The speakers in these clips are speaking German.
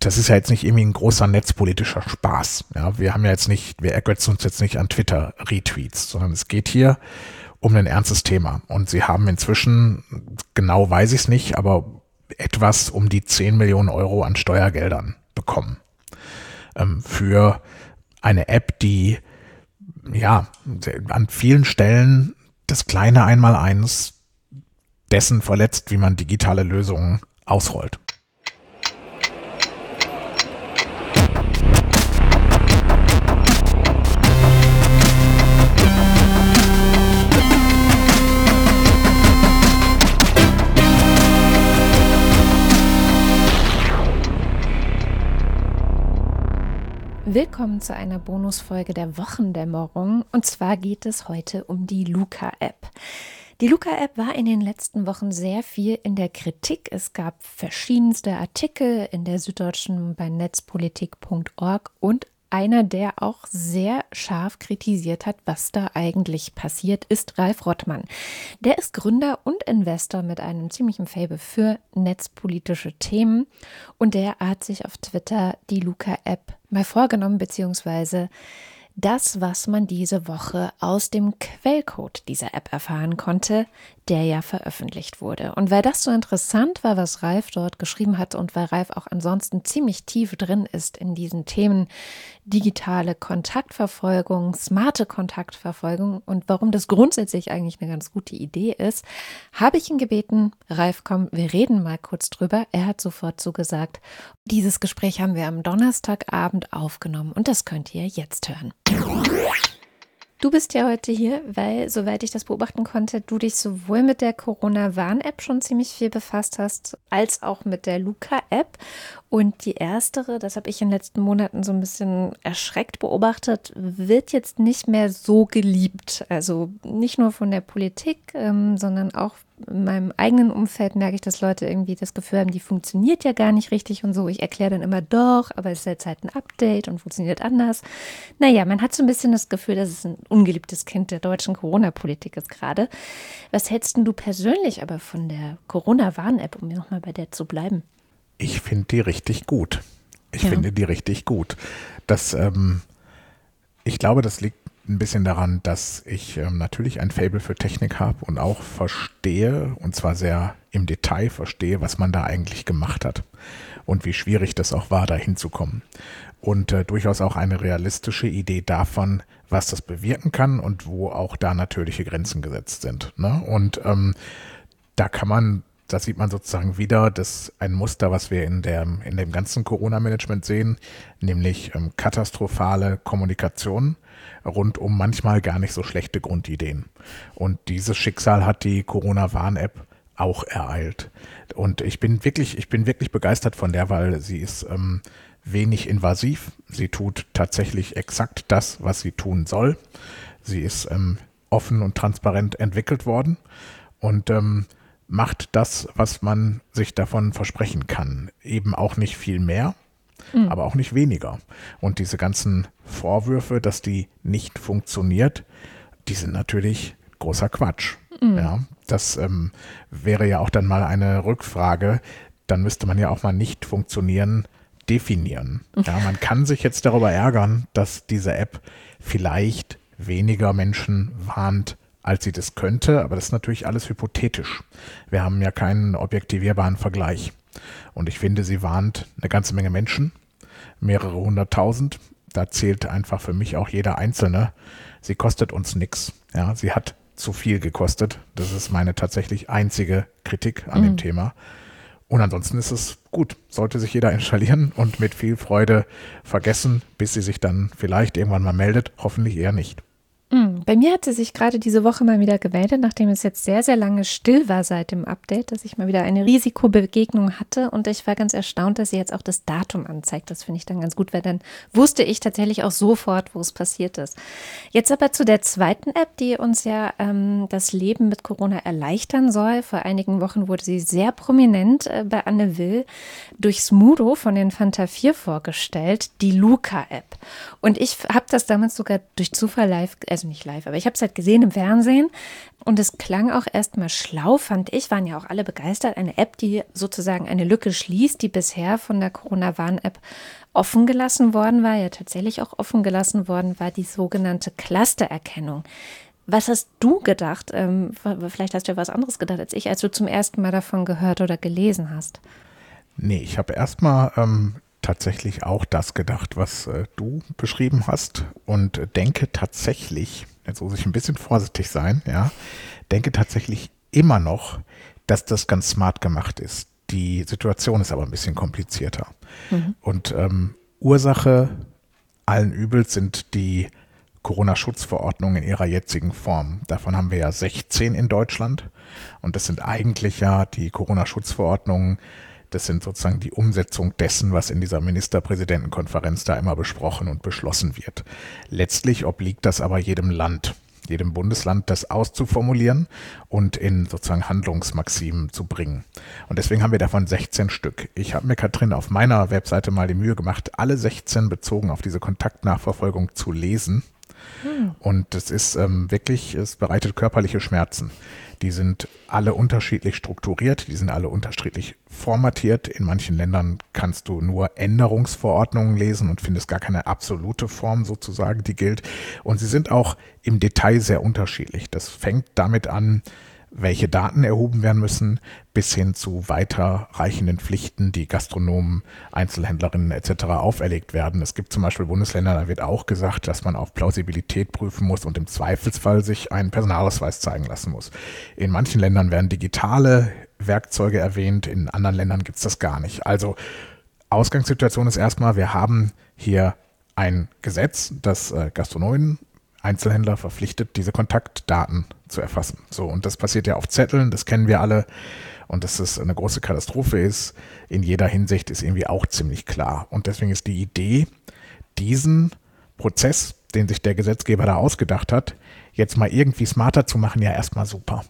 das ist ja jetzt nicht irgendwie ein großer netzpolitischer Spaß. Ja, wir ergötzen uns jetzt nicht an Twitter-Retweets, sondern es geht hier um ein ernstes Thema. Und sie haben inzwischen, genau weiß ich es nicht, aber etwas um die 10 Millionen Euro an Steuergeldern bekommen. Für eine App, die ja an vielen Stellen das kleine Einmaleins dessen verletzt, wie man digitale Lösungen ausrollt. Willkommen zu einer Bonusfolge der Wochendämmerung, und zwar geht es heute um die Luca-App. Die Luca-App war in den letzten Wochen sehr viel in der Kritik. Es gab verschiedenste Artikel in der Süddeutschen bei netzpolitik.org und einer, der auch sehr scharf kritisiert hat, was da eigentlich passiert, ist Ralf Rottmann. Der ist Gründer und Investor mit einem ziemlichen Faible für netzpolitische Themen, und der hat sich auf Twitter die Luca-App mal vorgenommen, beziehungsweise das, was man diese Woche aus dem Quellcode dieser App erfahren konnte, der ja veröffentlicht wurde. Und weil das so interessant war, was Ralf dort geschrieben hat, und weil Ralf auch ansonsten ziemlich tief drin ist in diesen Themen digitale Kontaktverfolgung, smarte Kontaktverfolgung und warum das grundsätzlich eigentlich eine ganz gute Idee ist, habe ich ihn gebeten, Ralf, komm, wir reden mal kurz drüber. Er hat sofort zugesagt. Dieses Gespräch haben wir am Donnerstagabend aufgenommen und das könnt ihr jetzt hören. Du bist ja heute hier, weil, soweit ich das beobachten konnte, du dich sowohl mit der Corona-Warn-App schon ziemlich viel befasst hast, als auch mit der Luca-App. Und die erstere, das habe ich in den letzten Monaten so ein bisschen erschreckt beobachtet, wird jetzt nicht mehr so geliebt. Also nicht nur von der Politik, sondern auch in meinem eigenen Umfeld merke ich, dass Leute irgendwie das Gefühl haben, die funktioniert ja gar nicht richtig und so. Ich erkläre dann immer doch, aber es ist jetzt halt ein Update und funktioniert anders. Naja, man hat so ein bisschen das Gefühl, dass es ein ungeliebtes Kind der deutschen Corona-Politik ist gerade. Was hältst denn du persönlich aber von der Corona-Warn-App, um nochmal bei der zu bleiben? Ich finde die richtig gut. Finde die richtig gut. Ich glaube, das liegt ein bisschen daran, dass ich natürlich ein Faible für Technik habe und auch verstehe, und zwar sehr im Detail verstehe, was man da eigentlich gemacht hat und wie schwierig das auch war, da hinzukommen. Und durchaus auch eine realistische Idee davon, was das bewirken kann und wo auch da natürliche Grenzen gesetzt sind. Ne? Und da sieht man sozusagen wieder ein Muster, was wir in dem ganzen Corona-Management sehen, nämlich katastrophale Kommunikation rund um manchmal gar nicht so schlechte Grundideen. Und dieses Schicksal hat die Corona-Warn-App auch ereilt. Und ich bin wirklich begeistert von der, weil sie ist wenig invasiv. Sie tut tatsächlich exakt das, was sie tun soll. Sie ist offen und transparent entwickelt worden und macht das, was man sich davon versprechen kann. Eben auch nicht viel mehr, aber auch nicht weniger. Und diese ganzen Vorwürfe, dass die nicht funktioniert, die sind natürlich großer Quatsch. Ja, das wäre ja auch dann mal eine Rückfrage. Dann müsste man ja auch mal nicht funktionieren definieren. Ja, man kann sich jetzt darüber ärgern, dass diese App vielleicht weniger Menschen warnt, als sie das könnte, aber das ist natürlich alles hypothetisch. Wir haben ja keinen objektivierbaren Vergleich. Und ich finde, sie warnt eine ganze Menge Menschen, mehrere 100.000. Da zählt einfach für mich auch jeder Einzelne. Sie kostet uns nichts. Ja, sie hat zu viel gekostet. Das ist meine tatsächlich einzige Kritik an dem Thema. Und ansonsten ist es gut. Sollte sich jeder installieren und mit viel Freude vergessen, bis sie sich dann vielleicht irgendwann mal meldet. Hoffentlich eher nicht. Bei mir hat sie sich gerade diese Woche mal wieder gemeldet, nachdem es jetzt sehr, sehr lange still war seit dem Update, dass ich mal wieder eine Risikobegegnung hatte, und ich war ganz erstaunt, dass sie jetzt auch das Datum anzeigt. Das finde ich dann ganz gut, weil dann wusste ich tatsächlich auch sofort, wo es passiert ist. Jetzt aber zu der zweiten App, die uns ja das Leben mit Corona erleichtern soll. Vor einigen Wochen wurde sie sehr prominent bei Anne Will durch Smudo von den Fanta 4 vorgestellt, die Luca-App. Und ich habe das damals sogar durch Zufall live, also nicht live, live. Aber ich habe es halt gesehen im Fernsehen und es klang auch erstmal schlau, fand ich. Waren ja auch alle begeistert. Eine App, die sozusagen eine Lücke schließt, die bisher von der Corona-Warn-App offen gelassen worden war, ja tatsächlich auch offen gelassen worden war, die sogenannte Clustererkennung. Was hast du gedacht? Vielleicht hast du ja was anderes gedacht als ich, als du zum ersten Mal davon gehört oder gelesen hast. Nee, ich habe erstmal tatsächlich auch das gedacht, was du beschrieben hast und denke tatsächlich, jetzt muss ich ein bisschen vorsichtig sein, ja, denke tatsächlich immer noch, dass das ganz smart gemacht ist. Die Situation ist aber ein bisschen komplizierter. Und Ursache allen Übels sind die Corona-Schutzverordnungen in ihrer jetzigen Form. Davon haben wir ja 16 in Deutschland und das sind eigentlich ja die Corona-Schutzverordnungen. Das sind sozusagen die Umsetzung dessen, was in dieser Ministerpräsidentenkonferenz da immer besprochen und beschlossen wird. Letztlich obliegt das aber jedem Land, jedem Bundesland, das auszuformulieren und in sozusagen Handlungsmaximen zu bringen. Und deswegen haben wir davon 16 Stück. Ich habe mir, Katrin, auf meiner Webseite mal die Mühe gemacht, alle 16 bezogen auf diese Kontaktnachverfolgung zu lesen. Und das ist wirklich, es bereitet körperliche Schmerzen. Die sind alle unterschiedlich strukturiert, die sind alle unterschiedlich formatiert. In manchen Ländern kannst du nur Änderungsverordnungen lesen und findest gar keine absolute Form sozusagen, die gilt. Und sie sind auch im Detail sehr unterschiedlich. Das fängt damit an, welche Daten erhoben werden müssen, bis hin zu weiterreichenden Pflichten, die Gastronomen, Einzelhändlerinnen etc. auferlegt werden. Es gibt zum Beispiel Bundesländer, da wird auch gesagt, dass man auf Plausibilität prüfen muss und im Zweifelsfall sich einen Personalausweis zeigen lassen muss. In manchen Ländern werden digitale Werkzeuge erwähnt, in anderen Ländern gibt es das gar nicht. Also Ausgangssituation ist erstmal, wir haben hier ein Gesetz, das Gastronomen, Einzelhändler verpflichtet, diese Kontaktdaten zu erfassen. So, und das passiert ja auf Zetteln, das kennen wir alle. Und dass es eine große Katastrophe ist, in jeder Hinsicht, ist irgendwie auch ziemlich klar. Und deswegen ist die Idee, diesen Prozess, den sich der Gesetzgeber da ausgedacht hat, jetzt mal irgendwie smarter zu machen, ja erstmal super.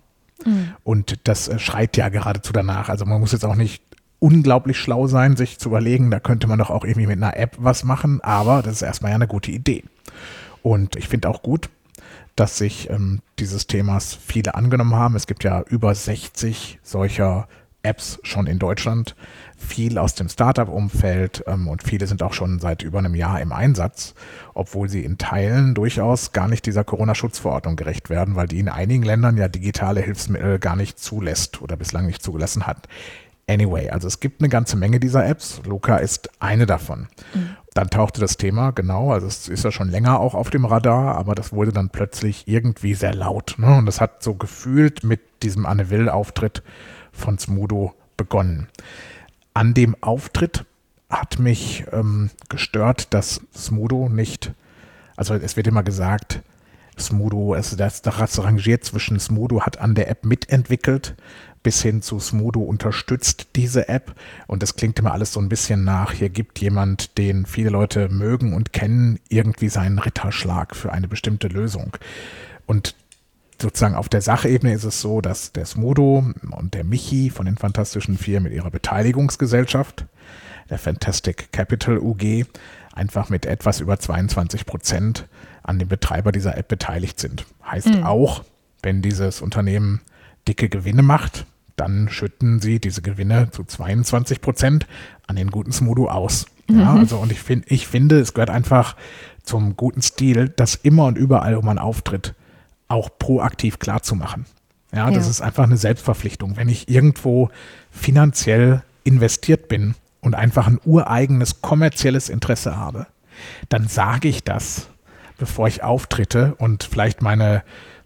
Und das schreit ja geradezu danach. Also man muss jetzt auch nicht unglaublich schlau sein, sich zu überlegen, da könnte man doch auch irgendwie mit einer App was machen, aber das ist erstmal ja eine gute Idee. Und ich finde auch gut, dass sich dieses Themas viele angenommen haben. Es gibt ja über 60 solcher Apps schon in Deutschland, viel aus dem Startup-Umfeld und viele sind auch schon seit über einem Jahr im Einsatz, obwohl sie in Teilen durchaus gar nicht dieser Corona-Schutzverordnung gerecht werden, weil die in einigen Ländern ja digitale Hilfsmittel gar nicht zulässt oder bislang nicht zugelassen hat. Anyway, also es gibt eine ganze Menge dieser Apps. Luca ist eine davon. Dann tauchte das Thema, genau, also es ist ja schon länger auch auf dem Radar, aber das wurde dann plötzlich irgendwie sehr laut. Ne? Und das hat so gefühlt mit diesem Anne Will-Auftritt von Smudo begonnen. An dem Auftritt hat mich gestört, dass Smudo nicht, also es wird immer gesagt, Smudo, das rangiert zwischen Smudo hat an der App mitentwickelt, bis hin zu Smudo unterstützt diese App und das klingt immer alles so ein bisschen nach, hier gibt jemand, den viele Leute mögen und kennen, irgendwie seinen Ritterschlag für eine bestimmte Lösung. Und sozusagen auf der Sachebene ist es so, dass der Smudo und der Michi von den Fantastischen Vier mit ihrer Beteiligungsgesellschaft, der Fantastic Capital UG, einfach mit etwas über 22% an dem Betreiber dieser App beteiligt sind. Heißt auch, wenn dieses Unternehmen dicke Gewinne macht, dann schütten sie diese Gewinne zu 22% an den guten Smudo aus. Ja, also und ich finde, es gehört einfach zum guten Stil, das immer und überall, wo man auftritt, auch proaktiv klar zu machen. Ja, das ist einfach eine Selbstverpflichtung. Wenn ich irgendwo finanziell investiert bin und einfach ein ureigenes kommerzielles Interesse habe, dann sage ich das, bevor ich auftrete und vielleicht meine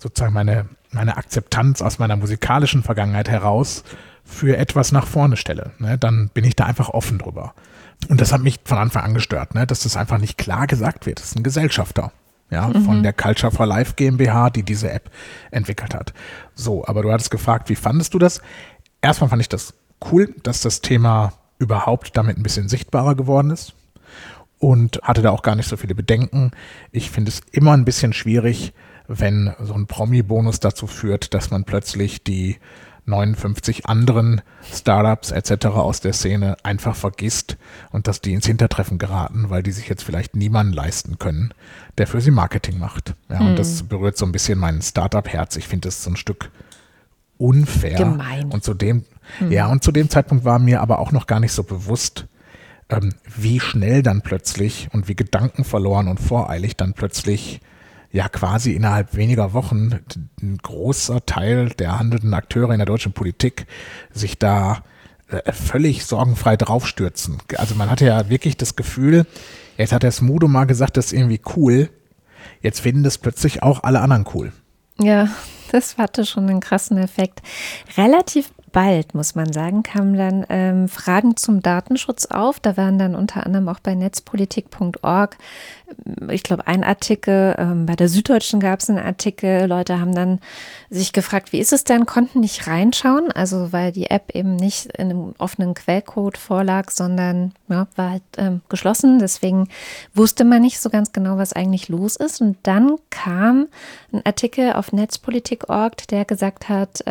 Akzeptanz aus meiner musikalischen Vergangenheit heraus für etwas nach vorne stelle. Ne, dann bin ich da einfach offen drüber. Und das hat mich von Anfang an gestört, ne, dass das einfach nicht klar gesagt wird. Das ist ein Gesellschafter, ja, von der Culture for Life GmbH, die diese App entwickelt hat. So, aber du hattest gefragt, wie fandest du das? Erstmal fand ich das cool, dass das Thema überhaupt damit ein bisschen sichtbarer geworden ist und hatte da auch gar nicht so viele Bedenken. Ich finde es immer ein bisschen schwierig, wenn so ein Promi-Bonus dazu führt, dass man plötzlich die 59 anderen Startups etc. aus der Szene einfach vergisst und dass die ins Hintertreffen geraten, weil die sich jetzt vielleicht niemanden leisten können, der für sie Marketing macht. Ja, und das berührt so ein bisschen mein Startup-Herz. Ich finde das so ein Stück unfair. Gemein. Und zu dem Zeitpunkt war mir aber auch noch gar nicht so bewusst, wie schnell dann plötzlich und wie gedankenverloren und voreilig dann plötzlich ja quasi innerhalb weniger Wochen ein großer Teil der handelnden Akteure in der deutschen Politik sich da völlig sorgenfrei draufstürzen. Also man hatte ja wirklich das Gefühl, jetzt hat der Smudo mal gesagt, das ist irgendwie cool, jetzt finden das plötzlich auch alle anderen cool. Ja, das hatte schon einen krassen Effekt. Relativ bald, muss man sagen, kamen dann Fragen zum Datenschutz auf. Da waren dann unter anderem auch bei netzpolitik.org, ich glaube, ein Artikel, bei der Süddeutschen gab es einen Artikel, Leute haben dann sich gefragt, wie ist es denn, konnten nicht reinschauen, also weil die App eben nicht in einem offenen Quellcode vorlag, sondern ja, war halt geschlossen, deswegen wusste man nicht so ganz genau, was eigentlich los ist. Und dann kam ein Artikel auf netzpolitik.org, der gesagt hat,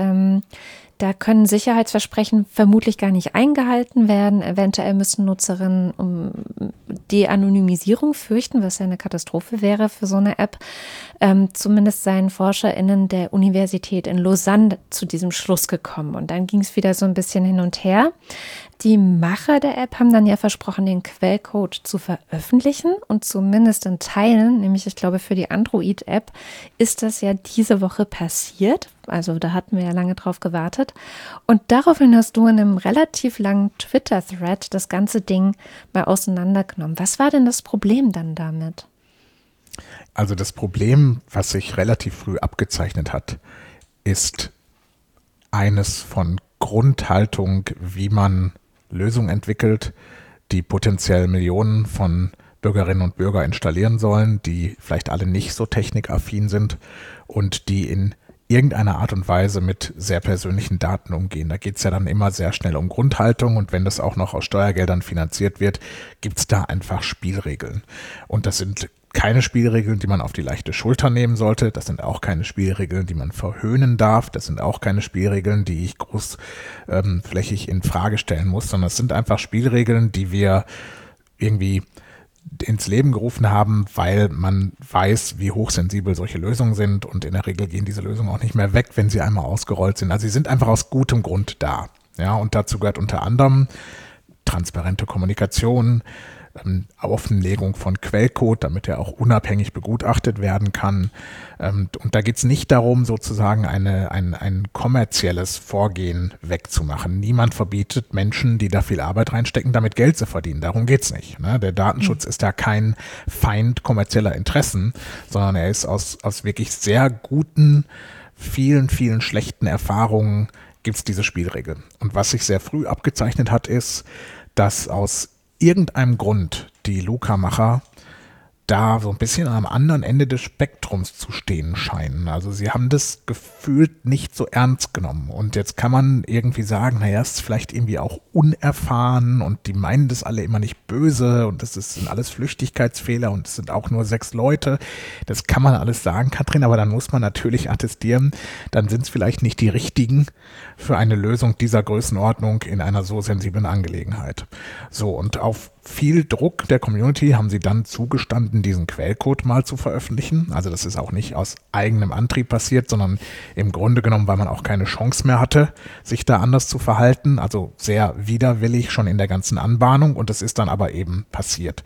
da können Sicherheitsversprechen vermutlich gar nicht eingehalten werden. Eventuell müssen Nutzerinnen um die Anonymisierung fürchten, was ja eine Katastrophe wäre für so eine App. Zumindest seien ForscherInnen der Universität in Lausanne zu diesem Schluss gekommen. Und dann ging es wieder so ein bisschen hin und her. Die Macher der App haben dann ja versprochen, den Quellcode zu veröffentlichen und zumindest in Teilen, nämlich ich glaube für die Android-App, ist das ja diese Woche passiert. Also da hatten wir ja lange drauf gewartet. Und daraufhin hast du in einem relativ langen Twitter-Thread das ganze Ding mal auseinandergenommen. Was war denn das Problem dann damit? Also das Problem, was sich relativ früh abgezeichnet hat, ist eines von Grundhaltung, wie man Lösungen entwickelt, die potenziell Millionen von Bürgerinnen und Bürgern installieren sollen, die vielleicht alle nicht so technikaffin sind und die in irgendeiner Art und Weise mit sehr persönlichen Daten umgehen. Da geht es ja dann immer sehr schnell um Grundhaltung und wenn das auch noch aus Steuergeldern finanziert wird, gibt es da einfach Spielregeln. Und das sind keine Spielregeln, die man auf die leichte Schulter nehmen sollte. Das sind auch keine Spielregeln, die man verhöhnen darf. Das sind auch keine Spielregeln, die ich großflächig in Frage stellen muss, sondern es sind einfach Spielregeln, die wir irgendwie ins Leben gerufen haben, weil man weiß, wie hochsensibel solche Lösungen sind und in der Regel gehen diese Lösungen auch nicht mehr weg, wenn sie einmal ausgerollt sind. Also sie sind einfach aus gutem Grund da. Ja, und dazu gehört unter anderem transparente Kommunikation, Offenlegung von Quellcode, damit er auch unabhängig begutachtet werden kann. Und da geht es nicht darum, sozusagen ein kommerzielles Vorgehen wegzumachen. Niemand verbietet Menschen, die da viel Arbeit reinstecken, damit Geld zu verdienen. Darum geht es nicht. Ne? Der Datenschutz ist da kein Feind kommerzieller Interessen, sondern er ist aus wirklich sehr guten, vielen, vielen schlechten Erfahrungen gibt es diese Spielregeln. Und was sich sehr früh abgezeichnet hat, ist, dass aus irgendeinem Grund die Luca-Macher da so ein bisschen am anderen Ende des Spektrums zu stehen scheinen. Also sie haben das gefühlt nicht so ernst genommen. Und jetzt kann man irgendwie sagen, naja, es ist vielleicht irgendwie auch unerfahren und die meinen das alle immer nicht böse und das sind alles Flüchtigkeitsfehler und es sind auch nur 6 Leute. Das kann man alles sagen, Katrin, aber dann muss man natürlich attestieren, dann sind es vielleicht nicht die richtigen für eine Lösung dieser Größenordnung in einer so sensiblen Angelegenheit. So, und auf viel Druck der Community haben sie dann zugestanden, diesen Quellcode mal zu veröffentlichen. Also das ist auch nicht aus eigenem Antrieb passiert, sondern im Grunde genommen, weil man auch keine Chance mehr hatte, sich da anders zu verhalten. Also sehr widerwillig schon in der ganzen Anbahnung und es ist dann aber eben passiert.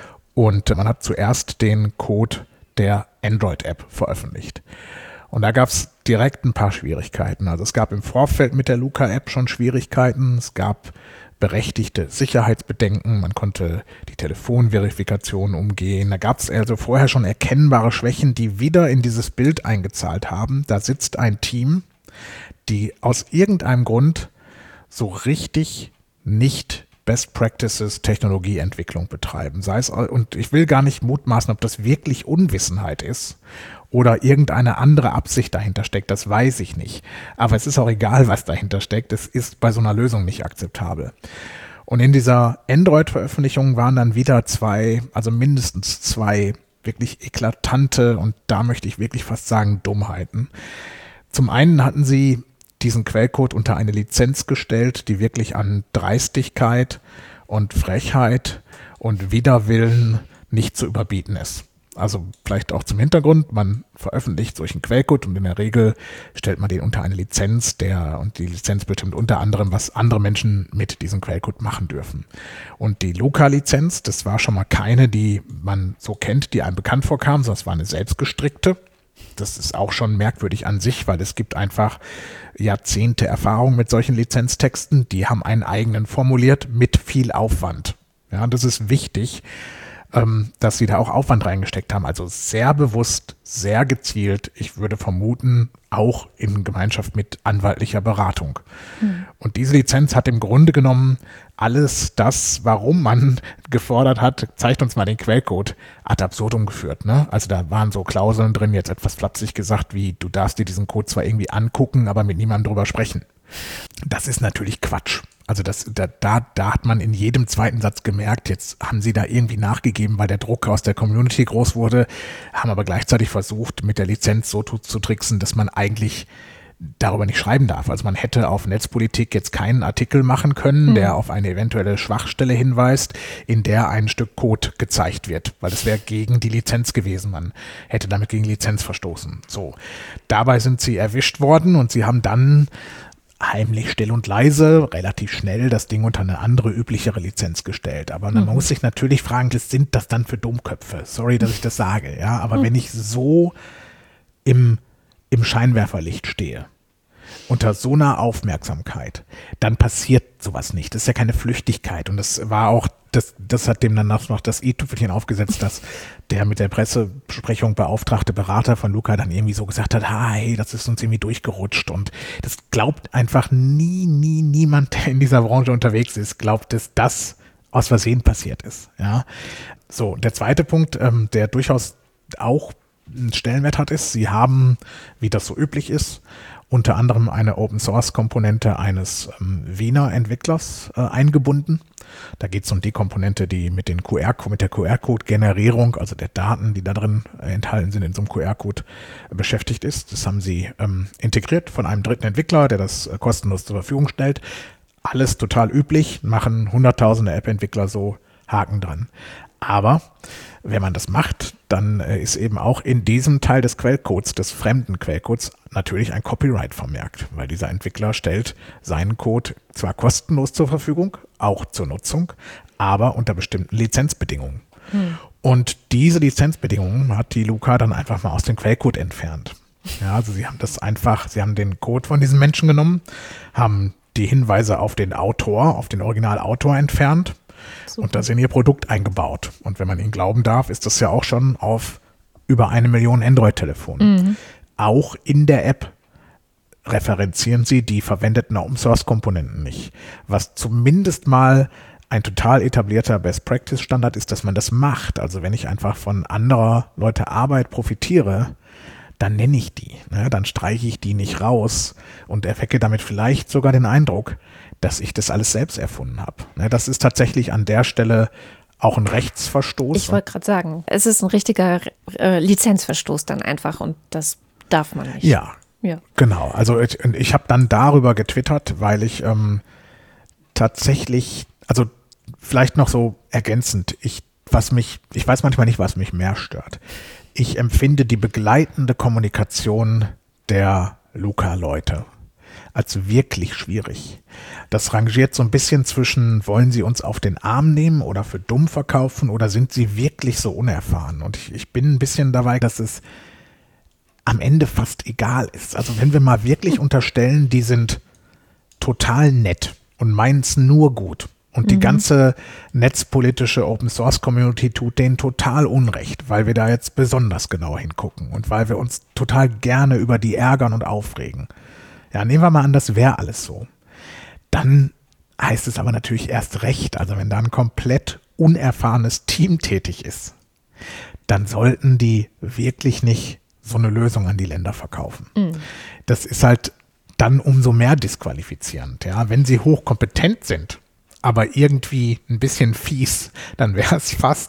Und man hat zuerst den Code der Android-App veröffentlicht. Und da gab es direkt ein paar Schwierigkeiten. Also es gab im Vorfeld mit der Luca-App schon Schwierigkeiten. Es gab berechtigte Sicherheitsbedenken, man konnte die Telefonverifikation umgehen. Da gab es also vorher schon erkennbare Schwächen, die wieder in dieses Bild eingezahlt haben. Da sitzt ein Team, die aus irgendeinem Grund so richtig nicht Best Practices Technologieentwicklung betreiben. Sei es, und ich will gar nicht mutmaßen, ob das wirklich Unwissenheit ist oder irgendeine andere Absicht dahinter steckt, das weiß ich nicht. Aber es ist auch egal, was dahinter steckt. Es ist bei so einer Lösung nicht akzeptabel. Und in dieser Android-Veröffentlichung waren dann wieder mindestens zwei wirklich eklatante und da möchte ich wirklich fast sagen Dummheiten. Zum einen hatten sie diesen Quellcode unter eine Lizenz gestellt, die wirklich an Dreistigkeit und Frechheit und Widerwillen nicht zu überbieten ist. Also vielleicht auch zum Hintergrund, man veröffentlicht solchen Quellcode und in der Regel stellt man den unter eine Lizenz, und die Lizenz bestimmt unter anderem, was andere Menschen mit diesem Quellcode machen dürfen. Und die Luca-Lizenz, das war schon mal keine, die man so kennt, die einem bekannt vorkam, sondern es war eine selbstgestrickte. Das ist auch schon merkwürdig an sich, weil es gibt einfach Jahrzehnte Erfahrung mit solchen Lizenztexten, die haben einen eigenen formuliert mit viel Aufwand. Ja, und das ist wichtig, dass sie da auch Aufwand reingesteckt haben. Also sehr bewusst, sehr gezielt. Ich würde vermuten, auch in Gemeinschaft mit anwaltlicher Beratung. Und diese Lizenz hat im Grunde genommen alles das, warum man gefordert hat, zeigt uns mal den Quellcode, ad absurdum geführt. Ne? Also da waren so Klauseln drin, jetzt etwas flapsig gesagt, wie du darfst dir diesen Code zwar irgendwie angucken, aber mit niemandem drüber sprechen. Das ist natürlich Quatsch. Also da hat man in jedem zweiten Satz gemerkt, jetzt haben sie da irgendwie nachgegeben, weil der Druck aus der Community groß wurde, haben aber gleichzeitig versucht, mit der Lizenz so zu tricksen, dass man eigentlich darüber nicht schreiben darf. Also man hätte auf Netzpolitik jetzt keinen Artikel machen können, der auf eine eventuelle Schwachstelle hinweist, in der ein Stück Code gezeigt wird, weil das wäre gegen die Lizenz gewesen. Man hätte damit gegen Lizenz verstoßen. So, dabei sind sie erwischt worden und sie haben dann heimlich, still und leise, relativ schnell das Ding unter eine andere, üblichere Lizenz gestellt. Aber man muss sich natürlich fragen, was sind das dann für Dummköpfe? Sorry, dass ich das sage, ja. Aber wenn ich so im Scheinwerferlicht stehe, unter so einer Aufmerksamkeit, dann passiert sowas nicht. Das ist ja keine Flüchtigkeit. Und das war auch, das hat dem dann noch das i-Tüpfelchen aufgesetzt, dass der mit der Pressebesprechung beauftragte Berater von Luca dann irgendwie so gesagt hat, hey, das ist uns irgendwie durchgerutscht. Und das glaubt einfach niemand, der in dieser Branche unterwegs ist, glaubt, dass das aus Versehen passiert ist. Ja. So, der zweite Punkt, der durchaus auch einen Stellenwert hat, ist, sie haben, wie das so üblich ist, unter anderem eine Open-Source-Komponente eines Wiener Entwicklers eingebunden. Da geht es um die Komponente, die mit der QR-Code-Generierung, also der Daten, die da drin enthalten sind, in so einem QR-Code beschäftigt ist. Das haben sie integriert von einem dritten Entwickler, der das kostenlos zur Verfügung stellt. Alles total üblich, machen hunderttausende App-Entwickler so, Haken dran. Aber wenn man das macht, dann ist eben auch in diesem Teil des Quellcodes, des fremden Quellcodes, natürlich ein Copyright vermerkt, weil dieser Entwickler stellt seinen Code zwar kostenlos zur Verfügung, auch zur Nutzung, aber unter bestimmten Lizenzbedingungen. Und diese Lizenzbedingungen hat die Luca dann einfach mal aus dem Quellcode entfernt. Ja, also sie haben den Code von diesen Menschen genommen, haben die Hinweise auf den Autor, auf den Originalautor entfernt. Super. Und das in ihr Produkt eingebaut. Und wenn man ihnen glauben darf, ist das ja auch schon auf über 1 Million Android-Telefonen. Auch in der App referenzieren sie die verwendeten Open-Source-Komponenten nicht. Was zumindest mal ein total etablierter Best-Practice-Standard ist, dass man das macht. Also wenn ich einfach von anderer Leute Arbeit profitiere, dann nenne ich die. Ne? Dann streiche ich die nicht raus und erwecke damit vielleicht sogar den Eindruck, dass ich das alles selbst erfunden habe. Das ist tatsächlich an der Stelle auch ein Rechtsverstoß. Ich wollte gerade sagen, es ist ein richtiger Lizenzverstoß dann einfach und das darf man nicht. Ja. Genau. Also ich habe dann darüber getwittert, weil ich tatsächlich, also vielleicht noch so ergänzend, ich weiß manchmal nicht, was mich mehr stört. Ich empfinde die begleitende Kommunikation der Luca-Leute als wirklich schwierig. Das rangiert so ein bisschen zwischen, wollen sie uns auf den Arm nehmen oder für dumm verkaufen oder sind sie wirklich so unerfahren? Und ich bin ein bisschen dabei, dass es am Ende fast egal ist. Also wenn wir mal wirklich unterstellen, die sind total nett und meinen es nur gut und die ganze netzpolitische Open-Source-Community tut denen total Unrecht, weil wir da jetzt besonders genau hingucken und weil wir uns total gerne über die ärgern und aufregen. Ja, nehmen wir mal an, das wäre alles so. Dann heißt es aber natürlich erst recht, also wenn da ein komplett unerfahrenes Team tätig ist, dann sollten die wirklich nicht so eine Lösung an die Länder verkaufen. Das ist halt dann umso mehr disqualifizierend. Ja? Wenn sie hochkompetent sind, aber irgendwie ein bisschen fies, dann wäre es fast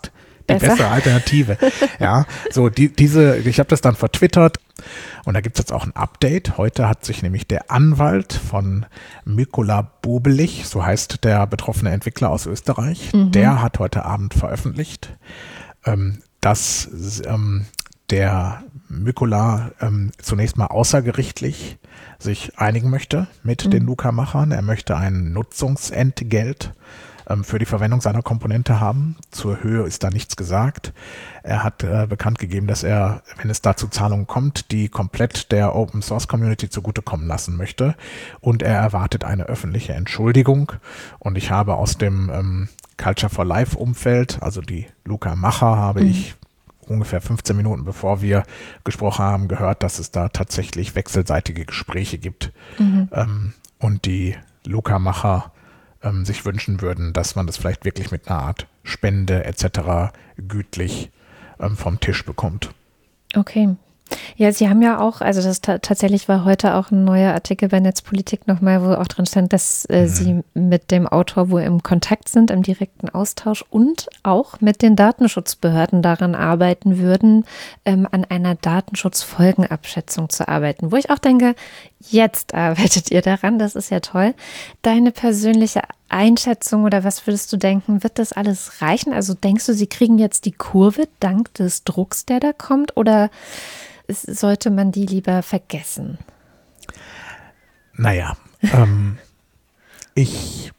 bessere Alternative. Ja, so ich habe das dann vertwittert und da gibt es jetzt auch ein Update. Heute hat sich nämlich der Anwalt von Mykola Bobelich, so heißt der betroffene Entwickler aus Österreich, der hat heute Abend veröffentlicht, dass der Mykola zunächst mal außergerichtlich sich einigen möchte mit den Luca-Machern. Er möchte ein Nutzungsentgelt für die Verwendung seiner Komponente haben. Zur Höhe ist da nichts gesagt. Er hat bekannt gegeben, dass er, wenn es da zu Zahlungen kommt, die komplett der Open-Source-Community zugutekommen lassen möchte. Und er erwartet eine öffentliche Entschuldigung. Und ich habe aus dem Culture for Life-Umfeld, also die Luca-Macher, habe ich ungefähr 15 Minuten bevor wir gesprochen haben, gehört, dass es da tatsächlich wechselseitige Gespräche gibt und die Luca-Macher sich wünschen würden, dass man das vielleicht wirklich mit einer Art Spende etc. gütlich vom Tisch bekommt. Okay. Ja, Sie haben ja auch, also das tatsächlich war heute auch ein neuer Artikel bei Netzpolitik nochmal, wo auch drin stand, dass Sie mit dem Autor wohl im Kontakt sind, im direkten Austausch und auch mit den Datenschutzbehörden daran arbeiten würden, an einer Datenschutzfolgenabschätzung zu arbeiten. Wo ich auch denke, jetzt arbeitet ihr daran, das ist ja toll. Deine persönliche Einschätzung oder was würdest du denken, wird das alles reichen? Also denkst du, Sie kriegen jetzt die Kurve dank des Drucks, der da kommt, oder sollte man die lieber vergessen? Naja, ich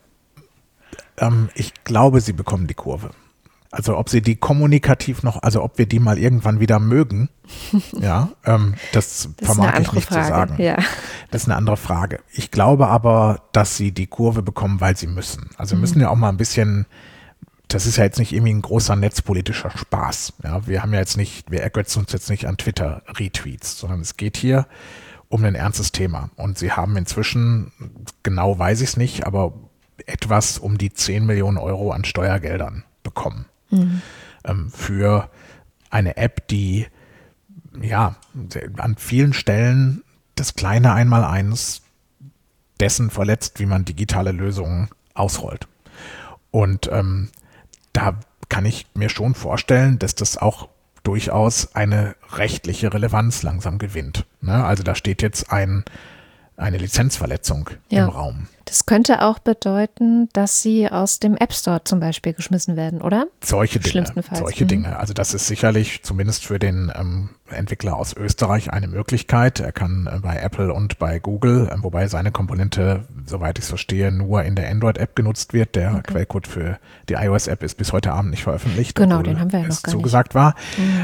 glaube, sie bekommen die Kurve. Also ob sie die kommunikativ noch, also ob wir die mal irgendwann wieder mögen, ja, das vermag ich nicht zu sagen. Ja. Das ist eine andere Frage. Ich glaube aber, dass sie die Kurve bekommen, weil sie müssen. Also müssen ja auch mal ein bisschen. Das ist ja jetzt nicht irgendwie ein großer netzpolitischer Spaß. Ja, wir ergötzen uns jetzt nicht an Twitter-Retweets, sondern es geht hier um ein ernstes Thema. Und sie haben inzwischen, genau weiß ich es nicht, aber etwas um die 10 Millionen Euro an Steuergeldern bekommen. Für eine App, die ja an vielen Stellen das kleine Einmaleins dessen verletzt, wie man digitale Lösungen ausrollt. Und da kann ich mir schon vorstellen, dass das auch durchaus eine rechtliche Relevanz langsam gewinnt. Ne? Also da steht jetzt eine Lizenzverletzung im Raum. Das könnte auch bedeuten, dass sie aus dem App Store zum Beispiel geschmissen werden, oder? Solche Dinge. Schlimmstenfalls. Solche Dinge. Also das ist sicherlich zumindest für den Entwickler aus Österreich eine Möglichkeit. Er kann bei Apple und bei Google, wobei seine Komponente, soweit ich es verstehe, nur in der Android-App genutzt wird. Der Quellcode für die iOS-App ist bis heute Abend nicht veröffentlicht. Genau, den haben wir ja noch gar nicht. Zugesagt war.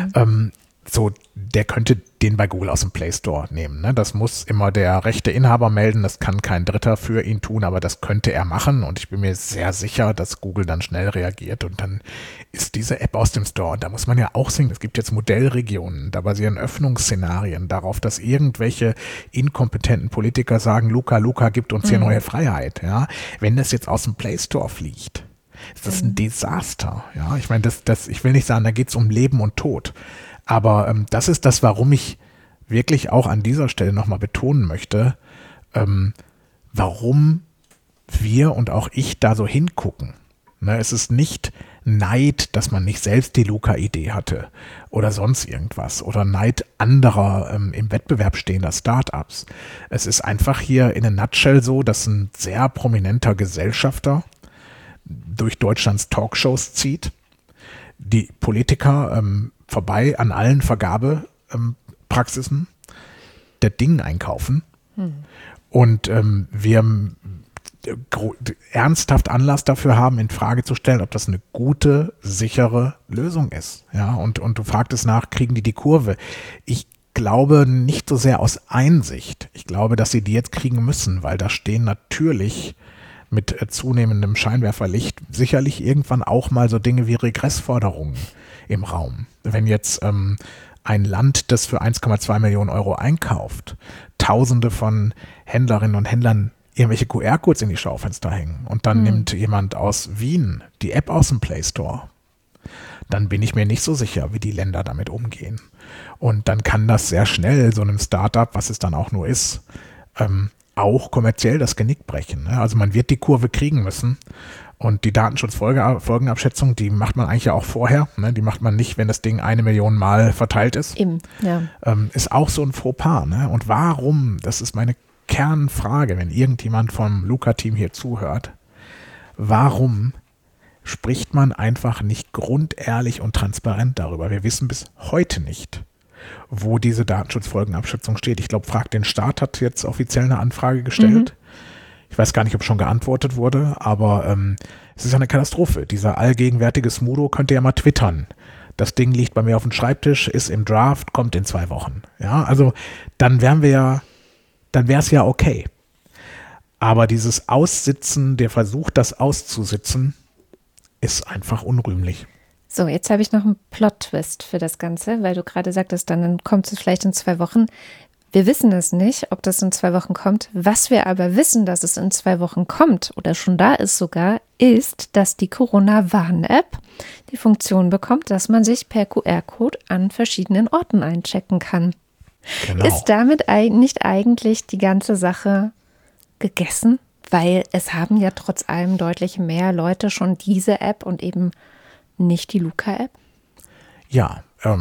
Der könnte den bei Google aus dem Play Store nehmen. Ne? Das muss immer der rechte Inhaber melden, das kann kein Dritter für ihn tun, aber das könnte er machen und ich bin mir sehr sicher, dass Google dann schnell reagiert und dann ist diese App aus dem Store. Und da muss man ja auch sehen, es gibt jetzt Modellregionen, da basieren Öffnungsszenarien darauf, dass irgendwelche inkompetenten Politiker sagen, Luca gibt uns hier neue Freiheit. Ja? Wenn das jetzt aus dem Play Store fliegt, ist das ein Desaster. Ja? Ich meine, ich will nicht sagen, da geht es um Leben und Tod. Aber das ist das, warum ich wirklich auch an dieser Stelle nochmal betonen möchte, warum wir und auch ich da so hingucken. Ne, es ist nicht Neid, dass man nicht selbst die Luca-Idee hatte oder sonst irgendwas oder Neid anderer im Wettbewerb stehender Startups. Es ist einfach hier in a nutshell so, dass ein sehr prominenter Gesellschafter durch Deutschlands Talkshows zieht, die Politiker vorbei an allen Vergabepraxisen der Dinge einkaufen und wir ernsthaft Anlass dafür haben, in Frage zu stellen, ob das eine gute, sichere Lösung ist. Ja, und du fragtest nach, kriegen die Kurve? Ich glaube nicht so sehr aus Einsicht. Ich glaube, dass sie die jetzt kriegen müssen, weil da stehen natürlich mit zunehmendem Scheinwerferlicht sicherlich irgendwann auch mal so Dinge wie Regressforderungen im Raum. Wenn jetzt ein Land, das für 1,2 Millionen Euro einkauft, Tausende von Händlerinnen und Händlern irgendwelche QR-Codes in die Schaufenster hängen und dann nimmt jemand aus Wien die App aus dem Play Store, dann bin ich mir nicht so sicher, wie die Länder damit umgehen. Und dann kann das sehr schnell so einem Startup, was es dann auch nur ist, auch kommerziell das Genick brechen. Ne? Also man wird die Kurve kriegen müssen Und die Datenschutzfolgenabschätzung, die macht man eigentlich ja auch vorher. Ne? Die macht man nicht, wenn das Ding 1 Million Mal verteilt ist. Eben, ja. Ist auch so ein Fauxpas. Ne? Und warum, das ist meine Kernfrage, wenn irgendjemand vom Luca-Team hier zuhört, warum spricht man einfach nicht grundehrlich und transparent darüber? Wir wissen bis heute nicht, wo diese Datenschutzfolgenabschätzung steht. Ich glaube, Frag den Staat hat jetzt offiziell eine Anfrage gestellt. Ich weiß gar nicht, ob schon geantwortet wurde, aber es ist eine Katastrophe. Dieser allgegenwärtige Smudo könnte ja mal twittern. Das Ding liegt bei mir auf dem Schreibtisch, ist im Draft, kommt in 2 Wochen. Ja, also dann wäre es ja okay. Aber dieses Aussitzen, der Versuch, das auszusitzen, ist einfach unrühmlich. So, jetzt habe ich noch einen Plot-Twist für das Ganze, weil du gerade sagtest, dann kommt es vielleicht in 2 Wochen. Wir wissen es nicht, ob das in 2 Wochen kommt. Was wir aber wissen, dass es in 2 Wochen kommt oder schon da ist sogar, ist, dass die Corona-Warn-App die Funktion bekommt, dass man sich per QR-Code an verschiedenen Orten einchecken kann. Genau. Ist damit nicht eigentlich die ganze Sache gegessen? Weil es haben ja trotz allem deutlich mehr Leute schon diese App und eben nicht die Luca-App. Ja,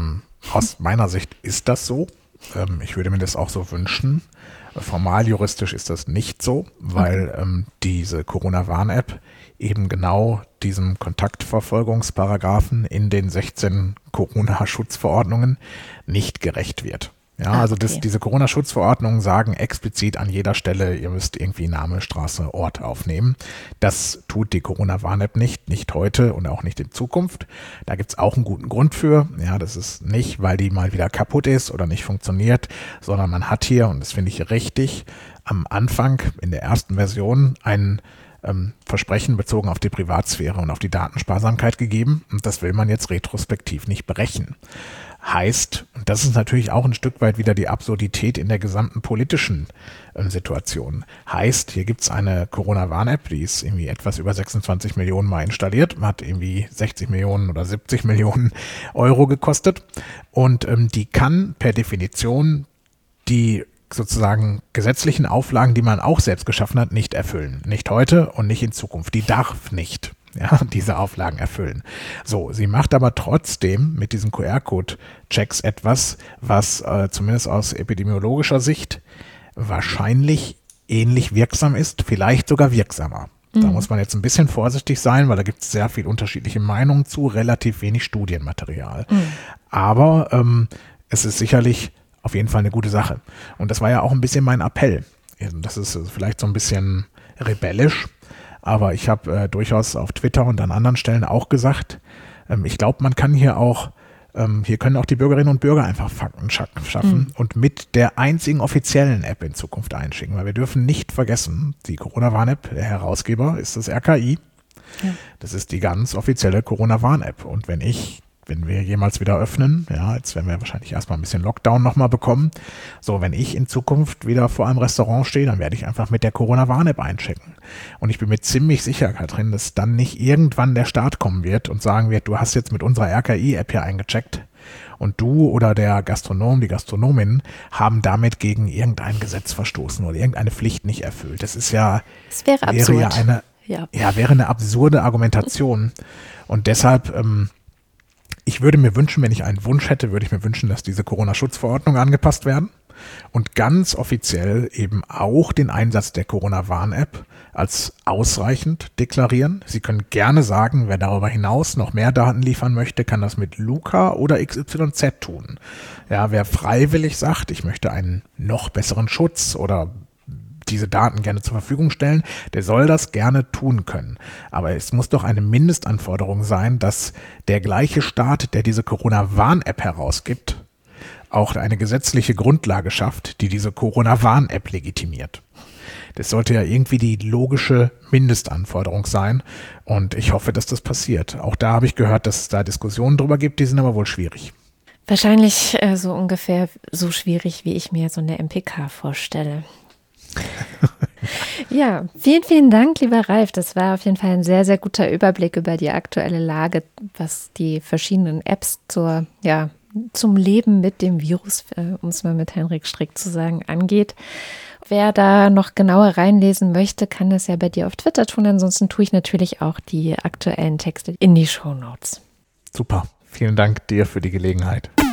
aus meiner Sicht ist das so. Ich würde mir das auch so wünschen. Formal juristisch ist das nicht so, weil diese Corona-Warn-App eben genau diesem Kontaktverfolgungsparagraphen in den 16 Corona-Schutzverordnungen nicht gerecht wird. Ja, also okay. diese Corona-Schutzverordnungen sagen explizit an jeder Stelle, ihr müsst irgendwie Name, Straße, Ort aufnehmen. Das tut die Corona-Warn-App nicht heute und auch nicht in Zukunft. Da gibt's auch einen guten Grund für. Ja, das ist nicht, weil die mal wieder kaputt ist oder nicht funktioniert, sondern man hat hier, und das finde ich richtig, am Anfang in der ersten Version ein Versprechen bezogen auf die Privatsphäre und auf die Datensparsamkeit gegeben. Und das will man jetzt retrospektiv nicht brechen. Heißt, und das ist natürlich auch ein Stück weit wieder die Absurdität in der gesamten politischen Situation. Heißt, hier gibt's eine Corona-Warn-App, die ist irgendwie etwas über 26 Millionen Mal installiert, hat irgendwie 60 Millionen oder 70 Millionen Euro gekostet und die kann per Definition die sozusagen gesetzlichen Auflagen, die man auch selbst geschaffen hat, nicht erfüllen. Nicht heute und nicht in Zukunft. Die darf nicht diese Auflagen erfüllen. So, sie macht aber trotzdem mit diesen QR-Code-Checks etwas, was zumindest aus epidemiologischer Sicht wahrscheinlich ähnlich wirksam ist, vielleicht sogar wirksamer. Da muss man jetzt ein bisschen vorsichtig sein, weil da gibt es sehr viel unterschiedliche Meinungen zu, relativ wenig Studienmaterial. Aber es ist sicherlich auf jeden Fall eine gute Sache. Und das war ja auch ein bisschen mein Appell. Das ist vielleicht so ein bisschen rebellisch, aber ich habe durchaus auf Twitter und an anderen Stellen auch gesagt, ich glaube, man kann hier können auch die Bürgerinnen und Bürger einfach Fakten schaffen und mit der einzigen offiziellen App in Zukunft einschicken. Weil wir dürfen nicht vergessen, die Corona-Warn-App, der Herausgeber ist das RKI. Ja. Das ist die ganz offizielle Corona-Warn-App. Und wenn wir jemals wieder öffnen, ja, jetzt werden wir wahrscheinlich erstmal ein bisschen Lockdown nochmal bekommen. So, wenn ich in Zukunft wieder vor einem Restaurant stehe, dann werde ich einfach mit der Corona-Warn-App einchecken. Und ich bin mir ziemlich sicher, Katrin, dass dann nicht irgendwann der Staat kommen wird und sagen wird, du hast jetzt mit unserer RKI-App hier eingecheckt und du oder der Gastronom, die Gastronomin haben damit gegen irgendein Gesetz verstoßen oder irgendeine Pflicht nicht erfüllt. Das ist ja, wäre eine absurde Argumentation. Und deshalb, ich würde mir wünschen, wenn ich einen Wunsch hätte, würde ich mir wünschen, dass diese Corona-Schutzverordnungen angepasst werden und ganz offiziell eben auch den Einsatz der Corona-Warn-App als ausreichend deklarieren. Sie können gerne sagen, wer darüber hinaus noch mehr Daten liefern möchte, kann das mit Luca oder XYZ tun. Ja, wer freiwillig sagt, ich möchte einen noch besseren Schutz oder diese Daten gerne zur Verfügung stellen, der soll das gerne tun können. Aber es muss doch eine Mindestanforderung sein, dass der gleiche Staat, der diese Corona-Warn-App herausgibt, auch eine gesetzliche Grundlage schafft, die diese Corona-Warn-App legitimiert. Das sollte ja irgendwie die logische Mindestanforderung sein und ich hoffe, dass das passiert. Auch da habe ich gehört, dass es da Diskussionen drüber gibt, die sind aber wohl schwierig. Wahrscheinlich so ungefähr so schwierig, wie ich mir so eine MPK vorstelle. Ja, vielen, vielen Dank, lieber Ralf. Das war auf jeden Fall ein sehr, sehr guter Überblick über die aktuelle Lage, was die verschiedenen Apps zur zum Leben mit dem Virus, um es mal mit Henrik Strick zu sagen, angeht. Wer da noch genauer reinlesen möchte, kann das ja bei dir auf Twitter tun. Ansonsten tue ich natürlich auch die aktuellen Texte in die Shownotes. Super. Vielen Dank dir für die Gelegenheit.